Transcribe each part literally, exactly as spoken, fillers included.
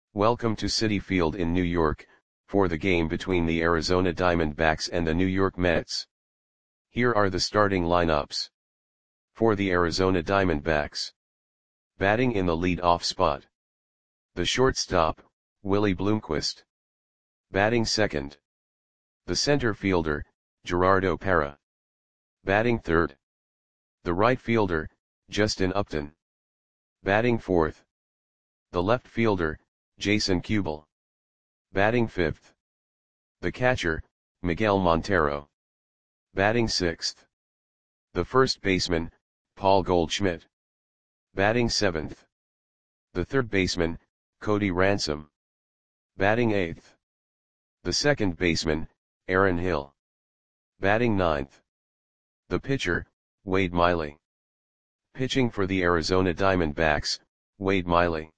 Welcome to Citi Field in New York, for the game between the Arizona Diamondbacks and the New York Mets. Here are the starting lineups. For the Arizona Diamondbacks. Batting in the lead-off spot. The shortstop, Willie Bloomquist. Batting second. The center fielder, Gerardo Parra. Batting third. The right fielder, Justin Upton. Batting fourth. The left fielder, Jason Kubel. Batting fifth. The catcher, Miguel Montero. Batting sixth. The first baseman, Paul Goldschmidt. Batting seventh. The third baseman, Cody Ransom. Batting eighth. The second baseman, Aaron Hill. Batting ninth. The pitcher, Wade Miley. Pitching for the Arizona Diamondbacks, Wade Miley.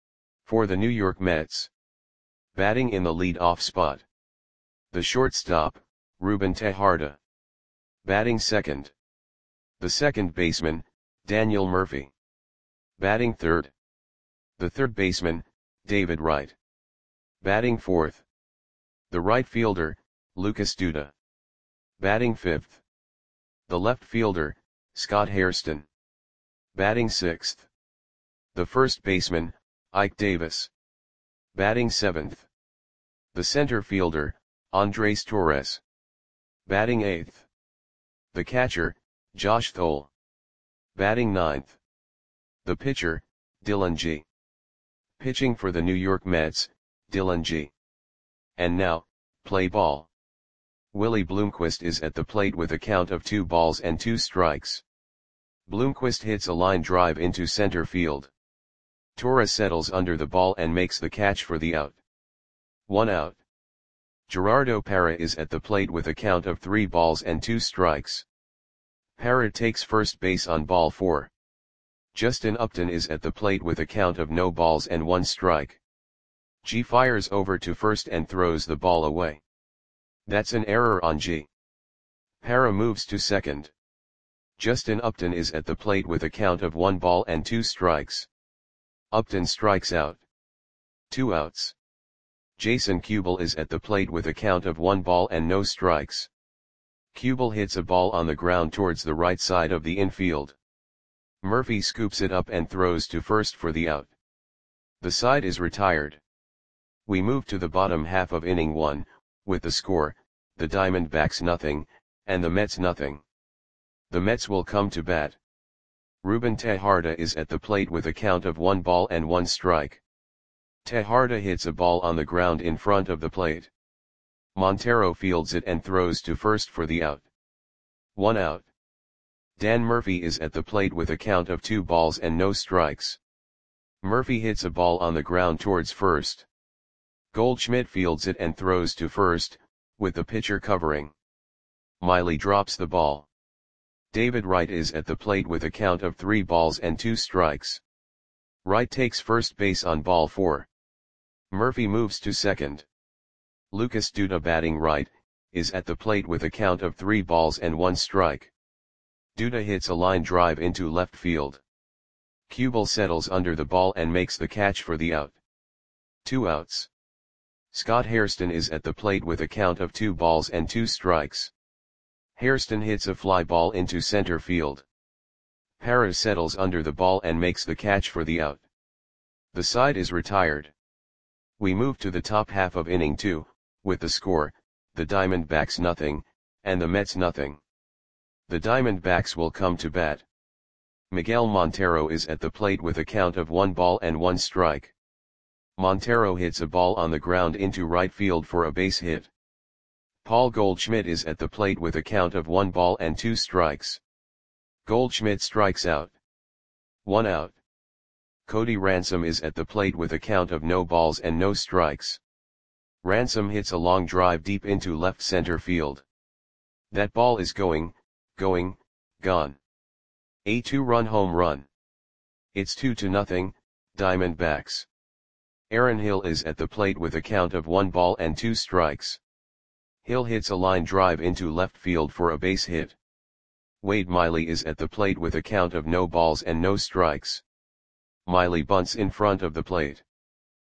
For the New York Mets. Batting in the lead-off spot. The shortstop, Ruben Tejada. Batting second. The second baseman, Daniel Murphy. Batting third. The third baseman, David Wright. Batting fourth. The right fielder, Lucas Duda. Batting fifth. The left fielder, Scott Hairston. Batting sixth. The first baseman, Ike Davis. Batting seventh. The center fielder, Andres Torres. Batting eighth. The catcher, Josh Thole. Batting ninth. The pitcher, Dylan G. Pitching for the New York Mets, Dylan G. And now, play ball. Willie Bloomquist is at the plate with a count of two balls and two strikes. Bloomquist hits a line drive into center field. Torres settles under the ball and makes the catch for the out. One out. Gerardo Parra is at the plate with a count of three balls and two strikes. Parra takes first base on ball four. Justin Upton is at the plate with a count of no balls and one strike. G fires over to first and throws the ball away. That's an error on G. Parra moves to second. Justin Upton is at the plate with a count of one ball and two strikes. Upton strikes out. Two outs. Jason Kubel is at the plate with a count of one ball and no strikes. Kubel hits a ball on the ground towards the right side of the infield. Murphy scoops it up and throws to first for the out. The side is retired. We move to the bottom half of inning one, with the score, the Diamondbacks nothing, and the Mets nothing. The Mets will come to bat. Ruben Tejada is at the plate with a count of one ball and one strike. Tejada hits a ball on the ground in front of the plate. Montero fields it and throws to first for the out. One out. Dan Murphy is at the plate with a count of two balls and no strikes. Murphy hits a ball on the ground towards first. Goldschmidt fields it and throws to first, with the pitcher covering. Miley drops the ball. David Wright is at the plate with a count of three balls and two strikes. Wright takes first base on ball four. Murphy moves to second. Lucas Duda batting right, is at the plate with a count of three balls and one strike. Duda hits a line drive into left field. Kubel settles under the ball and makes the catch for the out. Two outs. Scott Hairston is at the plate with a count of two balls and two strikes. Hairston hits a fly ball into center field. Parra settles under the ball and makes the catch for the out. The side is retired. We move to the top half of inning two, with the score, the Diamondbacks nothing, and the Mets nothing. The Diamondbacks will come to bat. Miguel Montero is at the plate with a count of one ball and one strike. Montero hits a ball on the ground into right field for a base hit. Paul Goldschmidt is at the plate with a count of one ball and two strikes. Goldschmidt strikes out. One out. Cody Ransom is at the plate with a count of no balls and no strikes. Ransom hits a long drive deep into left center field. That ball is going, going, gone. A two-run home run. It's two to nothing, Diamondbacks. Aaron Hill is at the plate with a count of one ball and two strikes. Hill hits a line drive into left field for a base hit. Wade Miley is at the plate with a count of no balls and no strikes. Miley bunts in front of the plate.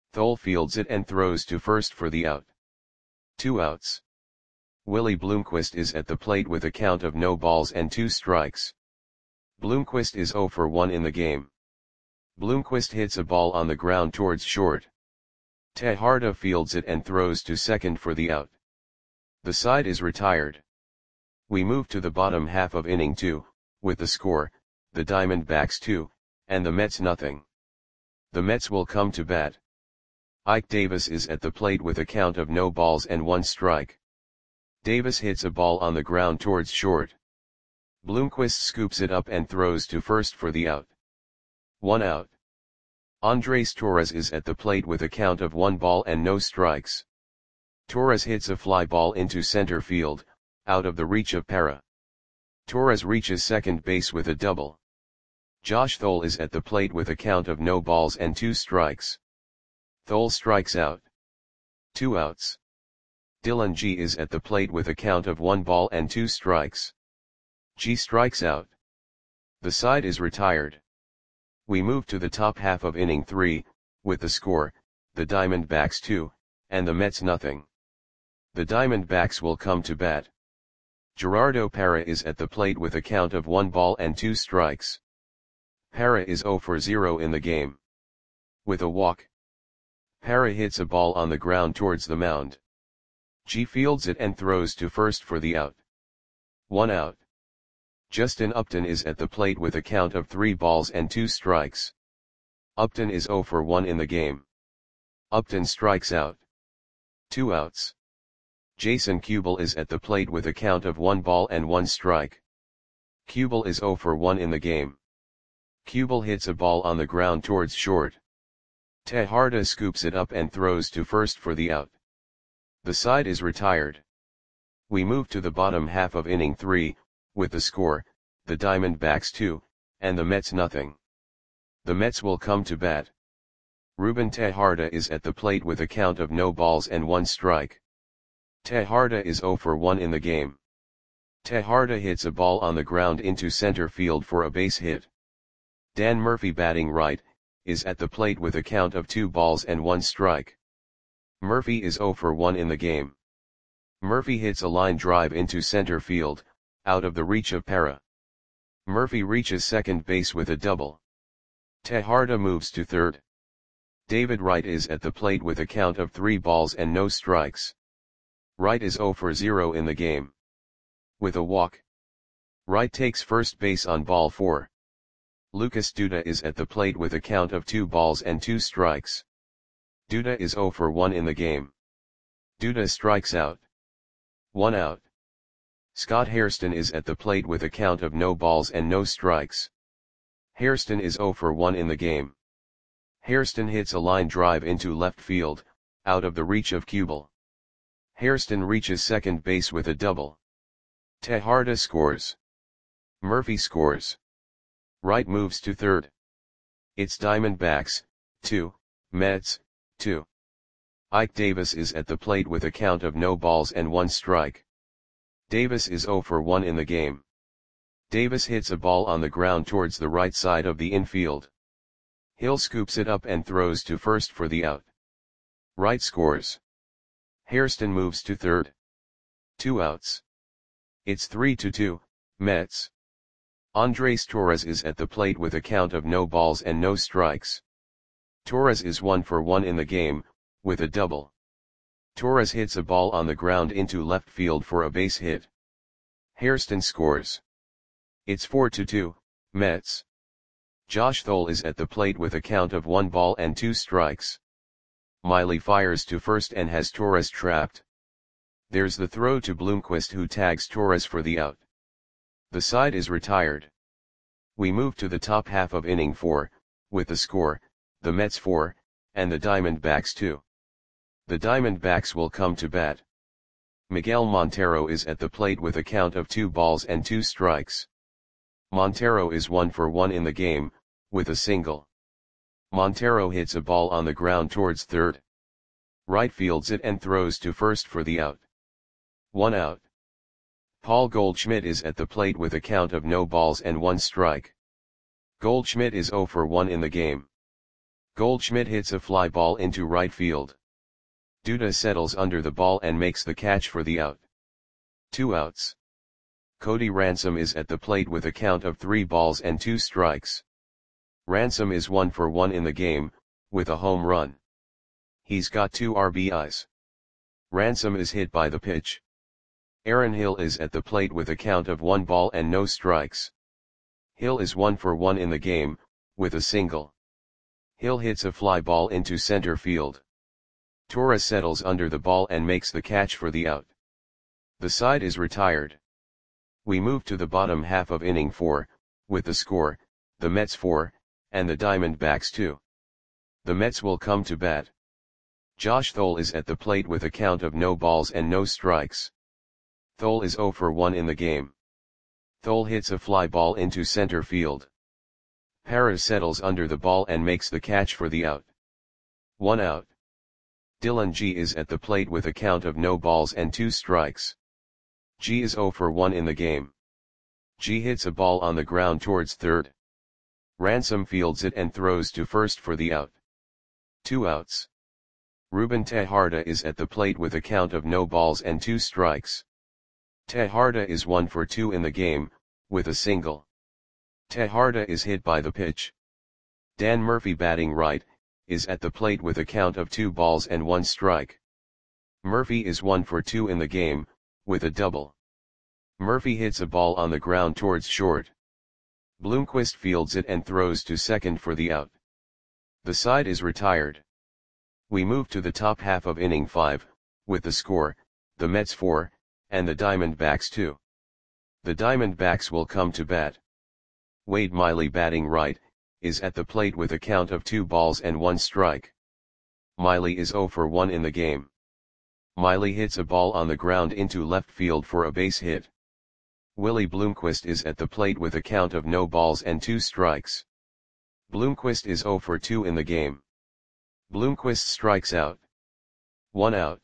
Thole fields it and throws to first for the out. Two outs. Willie Bloomquist is at the plate with a count of no balls and two strikes. Bloomquist is oh for one in the game. Bloomquist hits a ball on the ground towards short. Tejada fields it and throws to second for the out. The side is retired. We move to the bottom half of inning two, with the score, the Diamondbacks two, and the Mets nothing. The Mets will come to bat. Ike Davis is at the plate with a count of no balls and one strike. Davis hits a ball on the ground towards short. Bloomquist scoops it up and throws to first for the out. One out. Andres Torres is at the plate with a count of one ball and no strikes. Torres hits a fly ball into center field, out of the reach of Parra. Torres reaches second base with a double. Josh Thole is at the plate with a count of no balls and two strikes. Thole strikes out. Two outs. Dylan G is at the plate with a count of one ball and two strikes. G strikes out. The side is retired. We move to the top half of inning three, with the score, the Diamondbacks two, and the Mets nothing. The Diamondbacks will come to bat. Gerardo Parra is at the plate with a count of one ball and two strikes. Parra is oh for zero in the game. With a walk, Parra hits a ball on the ground towards the mound. G fields it and throws to first for the out. One out. Justin Upton is at the plate with a count of three balls and two strikes. Upton is oh for one in the game. Upton strikes out. Two outs. Jason Kubel is at the plate with a count of one ball and one strike. Kubel is oh for one in the game. Kubel hits a ball on the ground towards short. Tejada scoops it up and throws to first for the out. The side is retired. We move to the bottom half of inning three, with the score, the Diamondbacks two, and the Mets nothing. The Mets will come to bat. Ruben Tejada is at the plate with a count of no balls and one strike. Tejada is oh for one in the game. Tejada hits a ball on the ground into center field for a base hit. Dan Murphy, batting right, is at the plate with a count of two balls and one strike. Murphy is oh for one in the game. Murphy hits a line drive into center field, out of the reach of Parra. Murphy reaches second base with a double. Tejada moves to third. David Wright is at the plate with a count of three balls and no strikes. Wright is oh for zero in the game. With a walk, Wright takes first base on ball four. Lucas Duda is at the plate with a count of two balls and two strikes. Duda is oh for one in the game. Duda strikes out. One out. Scott Hairston is at the plate with a count of no balls and no strikes. Hairston is oh for one in the game. Hairston hits a line drive into left field, out of the reach of Kubel. Hairston reaches second base with a double. Tejada scores. Murphy scores. Wright moves to third. It's Diamondbacks, two, Mets, two. Ike Davis is at the plate with a count of no balls and one strike. Davis is oh for one in the game. Davis hits a ball on the ground towards the right side of the infield. Hill scoops it up and throws to first for the out. Wright scores. Hairston moves to third. Two outs. It's three to two, Mets. Andres Torres is at the plate with a count of no balls and no strikes. Torres is one for one in the game, with a double. Torres hits a ball on the ground into left field for a base hit. Hairston scores. It's four to two, Mets. Josh Thole is at the plate with a count of one ball and two strikes. Miley fires to first and has Torres trapped. There's the throw to Bloomquist, who tags Torres for the out. The side is retired. We move to the top half of inning four, with the score, the Mets four, and the Diamondbacks two. The Diamondbacks will come to bat. Miguel Montero is at the plate with a count of two balls and two strikes. Montero is one for one in the game, with a single. Montero hits a ball on the ground towards third. Wright fields it and throws to first for the out. One out. Paul Goldschmidt is at the plate with a count of no balls and one strike. Goldschmidt is oh for one in the game. Goldschmidt hits a fly ball into right field. Duda settles under the ball and makes the catch for the out. Two outs. Cody Ransom is at the plate with a count of three balls and two strikes. Ransom is one for one in the game, with a home run. He's got two R B Is. Ransom is hit by the pitch. Aaron Hill is at the plate with a count of one ball and no strikes. Hill is one for one in the game, with a single. Hill hits a fly ball into center field. Torres settles under the ball and makes the catch for the out. The side is retired. We move to the bottom half of inning four, with the score, the Mets four, and the Diamondbacks two. The Mets will come to bat. Josh Thole is at the plate with a count of no balls and no strikes. Thole is zero for one in the game. Thole hits a fly ball into center field. Parra settles under the ball and makes the catch for the out. One out. Dylan G is at the plate with a count of no balls and two strikes. G is zero for one in the game. G hits a ball on the ground towards third. Ransom fields it and throws to first for the out. Two outs. Ruben Tejada is at the plate with a count of no balls and two strikes. Tejada is one for two in the game, with a single. Tejada is hit by the pitch. Dan Murphy, batting right, is at the plate with a count of two balls and one strike. Murphy is one for two in the game, with a double. Murphy hits a ball on the ground towards short. Bloomquist fields it and throws to second for the out. The side is retired. We move to the top half of inning five, with the score, the Mets four, and the Diamondbacks two. The Diamondbacks will come to bat. Wade Miley, batting right, is at the plate with a count of two balls and one strike. Miley is zero for one in the game. Miley hits a ball on the ground into left field for a base hit. Willie Bloomquist is at the plate with a count of no balls and two strikes. Bloomquist is zero for two in the game. Bloomquist strikes out. One out.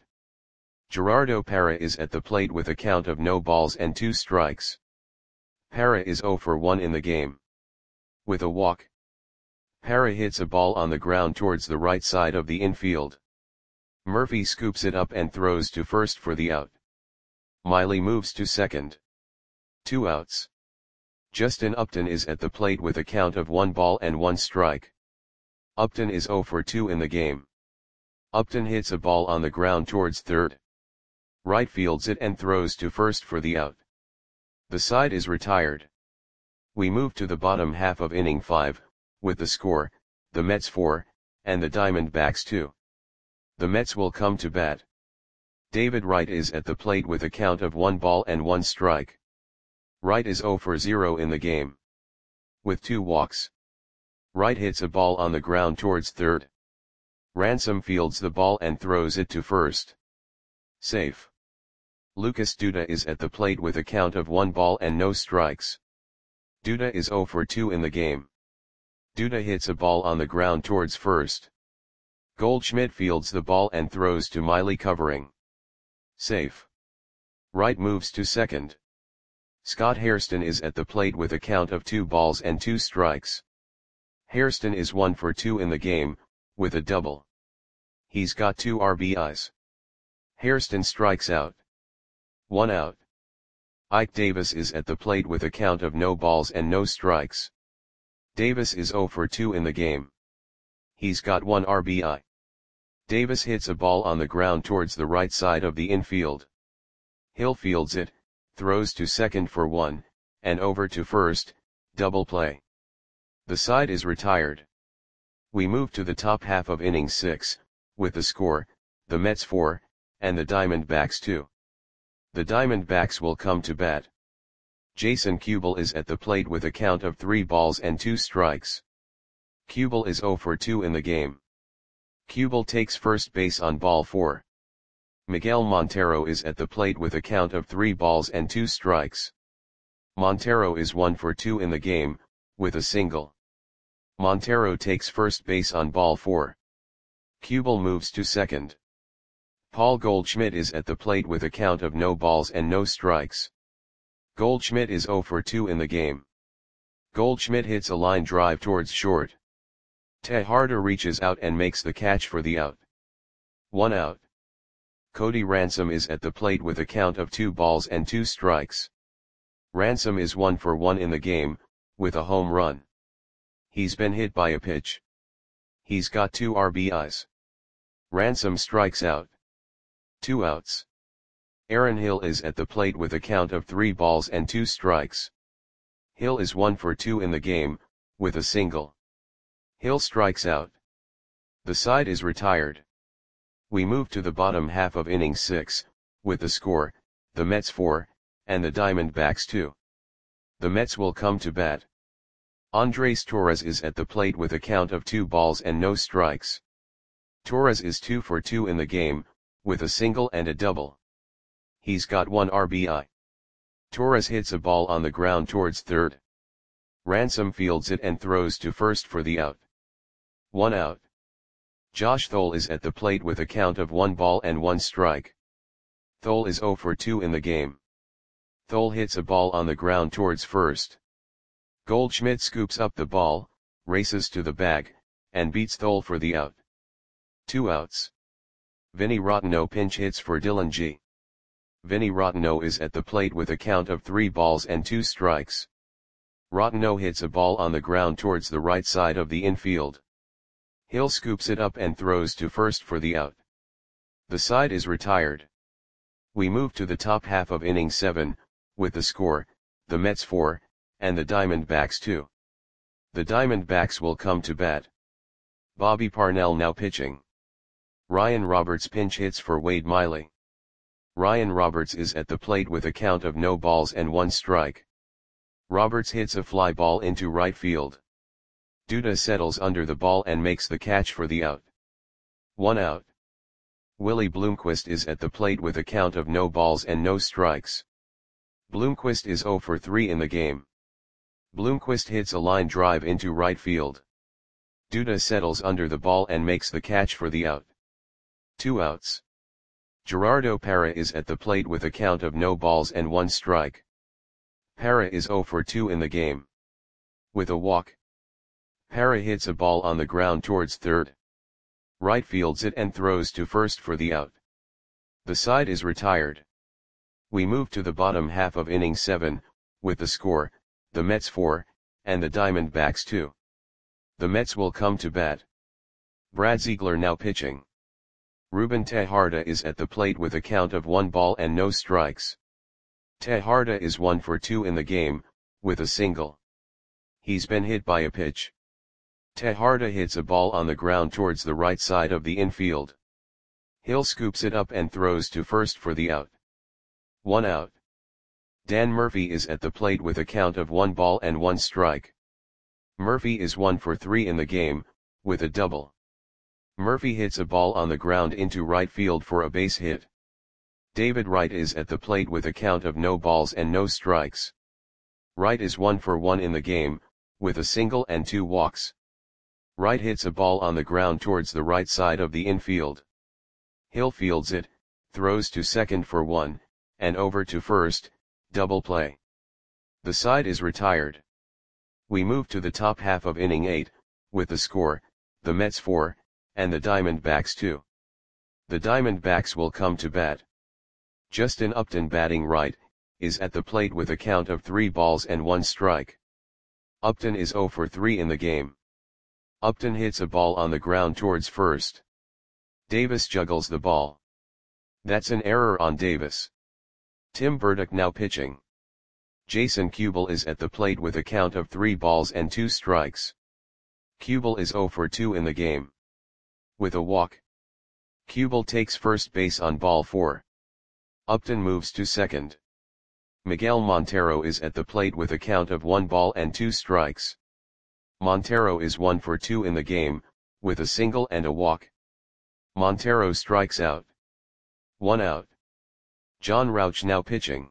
Gerardo Parra is at the plate with a count of no balls and two strikes. Parra is zero for one in the game. With a walk. Parra hits a ball on the ground towards the right side of the infield. Murphy scoops it up and throws to first for the out. Miley moves to second. Two outs. Justin Upton is at the plate with a count of one ball and one strike. Upton is zero for two in the game. Upton hits a ball on the ground towards third. Right fields it and throws to first for the out. The side is retired. We move to the bottom half of inning five, with the score, the Mets four, and the Diamondbacks two. The Mets will come to bat. David Wright is at the plate with a count of one ball and one strike. Wright is zero for zero in the game. With two walks. Wright hits a ball on the ground towards third. Ransom fields the ball and throws it to first. Safe. Lucas Duda is at the plate with a count of one ball and no strikes. Duda is zero for two in the game. Duda hits a ball on the ground towards first. Goldschmidt fields the ball and throws to Miley, covering. Safe. Wright moves to second. Scott Hairston is at the plate with a count of two balls and two strikes. Hairston is one for two in the game, with a double. He's got two R B Is. Hairston strikes out. One out. Ike Davis is at the plate with a count of no balls and no strikes. Davis is zero for two in the game. He's got one R B I. Davis hits a ball on the ground towards the right side of the infield. Hill fields it, throws to second for one, and over to first, double play. The side is retired. We move to the top half of inning six, with the score, the Mets four, and the Diamondbacks two. The Diamondbacks will come to bat. Jason Kubel is at the plate with a count of three balls and two strikes. Kubel is zero for two in the game. Kubel takes first base on ball four. Miguel Montero is at the plate with a count of three balls and two strikes. Montero is one for two in the game, with a single. Montero takes first base on ball four. Kubel moves to second. Paul Goldschmidt is at the plate with a count of no balls and no strikes. Goldschmidt is zero for two in the game. Goldschmidt hits a line drive towards short. Tejada reaches out and makes the catch for the out. One out. Cody Ransom is at the plate with a count of two balls and two strikes. Ransom is one for one in the game, with a home run. He's been hit by a pitch. He's got two R B Is. Ransom strikes out. Two outs. Aaron Hill is at the plate with a count of three balls and two strikes. Hill is one for two in the game, with a single. Hill strikes out. The side is retired. We move to the bottom half of inning six, with the score, the Mets four, and the Diamondbacks two. The Mets will come to bat. Andres Torres is at the plate with a count of two balls and no strikes. Torres is two for two in the game, with a single and a double. He's got one R B I. Torres hits a ball on the ground towards third. Ransom fields it and throws to first for the out. One out. Josh Thole is at the plate with a count of one ball and one strike. Thole is zero for two in the game. Thole hits a ball on the ground towards first. Goldschmidt scoops up the ball, races to the bag, and beats Thole for the out. Two outs. Vinny Rotteno pinch hits for Dylan G. Vinny Rotteno is at the plate with a count of three balls and two strikes. Rotteno hits a ball on the ground towards the right side of the infield. Hill scoops it up and throws to first for the out. The side is retired. We move to the top half of inning seven, with the score, the Mets four, and the Diamondbacks two. The Diamondbacks will come to bat. Bobby Parnell now pitching. Ryan Roberts pinch hits for Wade Miley. Ryan Roberts is at the plate with a count of no balls and one strike. Roberts hits a fly ball into right field. Duda settles under the ball and makes the catch for the out. One out. Willie Bloomquist is at the plate with a count of no balls and no strikes. Bloomquist is zero for three in the game. Bloomquist hits a line drive into right field. Duda settles under the ball and makes the catch for the out. Two outs. Gerardo Parra is at the plate with a count of no balls and one strike. Parra is zero for two in the game. With a walk. Parra hits a ball on the ground towards third. Right fields it and throws to first for the out. The side is retired. We move to the bottom half of inning seven, with the score, the Mets four, and the Diamondbacks two. The Mets will come to bat. Brad Ziegler now pitching. Ruben Tejada is at the plate with a count of one ball and no strikes. Tejada is one for two in the game, with a single. He's been hit by a pitch. Tejada hits a ball on the ground towards the right side of the infield. Hill scoops it up and throws to first for the out. One out. Dan Murphy is at the plate with a count of one ball and one strike. Murphy is one for three in the game, with a double. Murphy hits a ball on the ground into right field for a base hit. David Wright is at the plate with a count of no balls and no strikes. Wright is one for one in the game, with a single and two walks. Wright hits a ball on the ground towards the right side of the infield. Hill fields it, throws to second for one, and over to first, double play. The side is retired. We move to the top half of inning eight, with the score, the Mets four, and the Diamondbacks two. The Diamondbacks will come to bat. Justin Upton batting right, is at the plate with a count of three balls and one strike. Upton is zero for three in the game. Upton hits a ball on the ground towards first. Davis juggles the ball. That's an error on Davis. Tim Burdick now pitching. Jason Kubel is at the plate with a count of three balls and two strikes. Kubel is zero for two in the game. With a walk. Kubel takes first base on ball four. Upton moves to second. Miguel Montero is at the plate with a count of one ball and two strikes. Montero is one for two in the game, with a single and a walk. Montero strikes out. One out. John Rauch now pitching.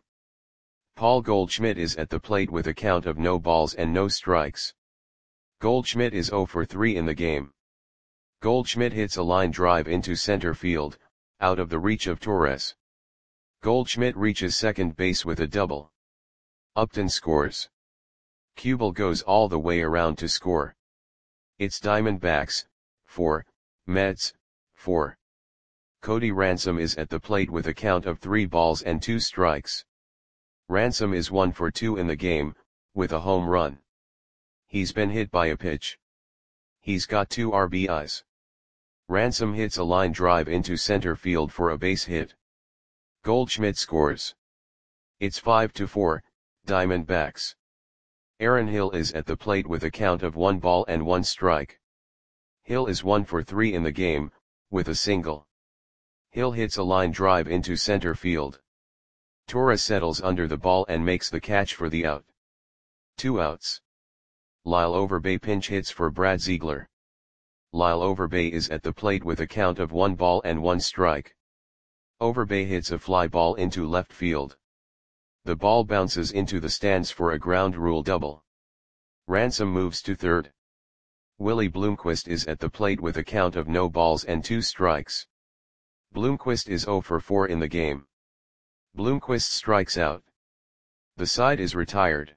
Paul Goldschmidt is at the plate with a count of no balls and no strikes. Goldschmidt is zero for three in the game. Goldschmidt hits a line drive into center field, out of the reach of Torres. Goldschmidt reaches second base with a double. Upton scores. Kubel goes all the way around to score. It's Diamondbacks, four, Mets, four. Cody Ransom is at the plate with a count of three balls and two strikes. Ransom is one for two in the game, with a home run. He's been hit by a pitch. He's got two R B Is. Ransom hits a line drive into center field for a base hit. Goldschmidt scores. It's five to four, Diamondbacks. Aaron Hill is at the plate with a count of one ball and one strike. Hill is one for three in the game, with a single. Hill hits a line drive into center field. Torres settles under the ball and makes the catch for the out. Two outs. Lyle Overbay pinch hits for Brad Ziegler. Lyle Overbay is at the plate with a count of one ball and one strike. Overbay hits a fly ball into left field. The ball bounces into the stands for a ground rule double. Ransom moves to third. Willie Bloomquist is at the plate with a count of no balls and two strikes. Bloomquist is zero for four in the game. Bloomquist strikes out. The side is retired.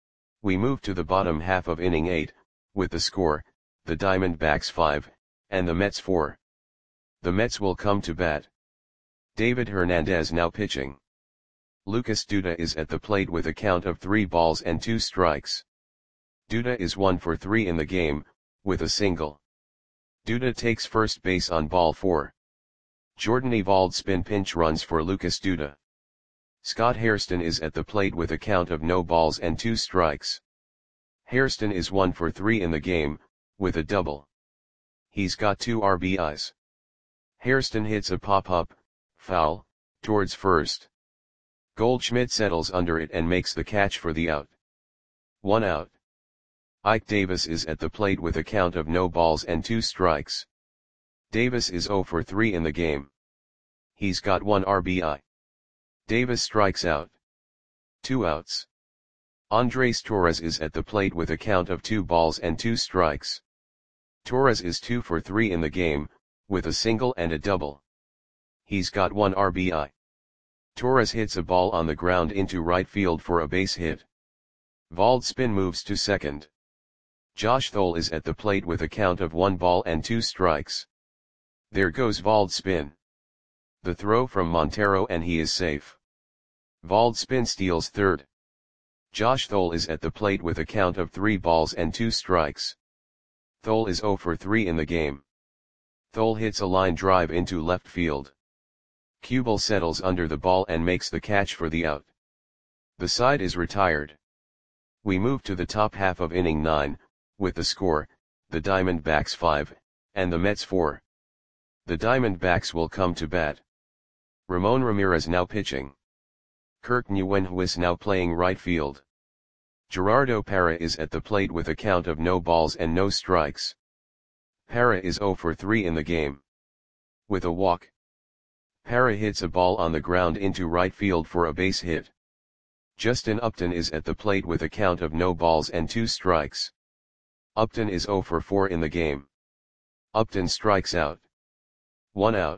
We move to the bottom half of inning eight, with the score, the Diamondbacks five, and the Mets four. The Mets will come to bat. David Hernandez now pitching. Lucas Duda is at the plate with a count of three balls and two strikes. Duda is one for three in the game, with a single. Duda takes first base on ball four. Jordan Eovaldi spin pinch runs for Lucas Duda. Scott Hairston is at the plate with a count of no balls and two strikes. Hairston is one for three in the game, with a double. He's got two R B Is. Hairston hits a pop-up, foul, towards first. Goldschmidt settles under it and makes the catch for the out. One out. Ike Davis is at the plate with a count of no balls and two strikes. Davis is zero for three in the game. He's got one R B I. Davis strikes out. Two outs. Andres Torres is at the plate with a count of two balls and two strikes. Torres is two for three in the game, with a single and a double. He's got one R B I. Torres hits a ball on the ground into right field for a base hit. Eovaldi spin moves to second. Josh Thole is at the plate with a count of one ball and two strikes. There goes Eovaldi spin. The throw from Montero and he is safe. Eovaldi spin steals third. Josh Thole is at the plate with a count of three balls and two strikes. Thole is zero for three in the game. Thole hits a line drive into left field. Kubel settles under the ball and makes the catch for the out. The side is retired. We move to the top half of inning nine, with the score, the Diamondbacks five, and the Mets four. The Diamondbacks will come to bat. Ramon Ramirez now pitching. Kirk Nieuwenhuis now playing right field. Gerardo Parra is at the plate with a count of no balls and no strikes. Parra is zero for three in the game. With a walk. Parra hits a ball on the ground into right field for a base hit. Justin Upton is at the plate with a count of no balls and two strikes. Upton is zero for four in the game. Upton strikes out. One out.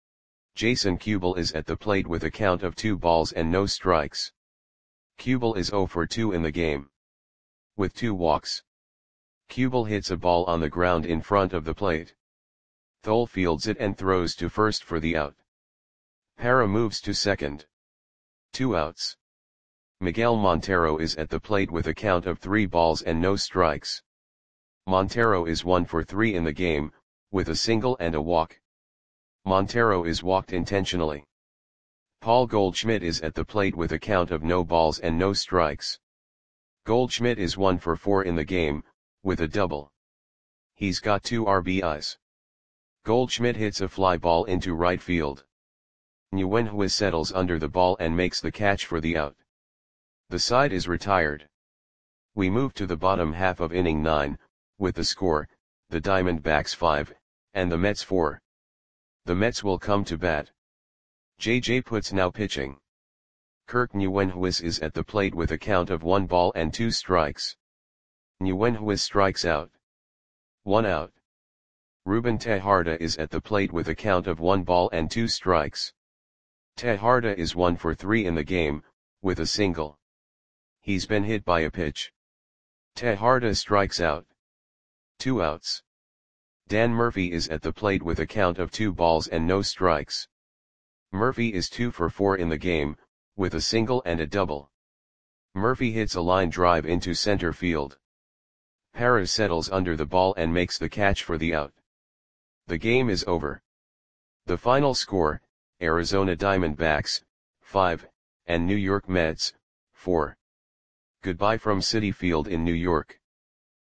Jason Kubel is at the plate with a count of two balls and no strikes. Kubel is zero for two in the game. With two walks. Kubel hits a ball on the ground in front of the plate. Thole fields it and throws to first for the out. Parra moves to second. Two outs. Miguel Montero is at the plate with a count of three balls and no strikes. Montero is one for three in the game, with a single and a walk. Montero is walked intentionally. Paul Goldschmidt is at the plate with a count of no balls and no strikes. Goldschmidt is one for four in the game, with a double. He's got two R B Is. Goldschmidt hits a fly ball into right field. Nieuwenhuis settles under the ball and makes the catch for the out. The side is retired. We move to the bottom half of inning nine, with the score, the Diamondbacks five, and the Mets four. The Mets will come to bat. J J Putz now pitching. Kirk Nieuwenhuis is at the plate with a count of one ball and two strikes. Nieuwenhuis strikes out. One out. Ruben Tejada is at the plate with a count of one ball and two strikes. Tejada is one for three in the game, with a single. He's been hit by a pitch. Tejada strikes out. Two outs. Dan Murphy is at the plate with a count of two balls and no strikes. Murphy is two for four in the game, with a single and a double. Murphy hits a line drive into center field. Parra settles under the ball and makes the catch for the out. The game is over. The final score, Arizona Diamondbacks, five, and New York Mets, four. Goodbye from Citi Field in New York.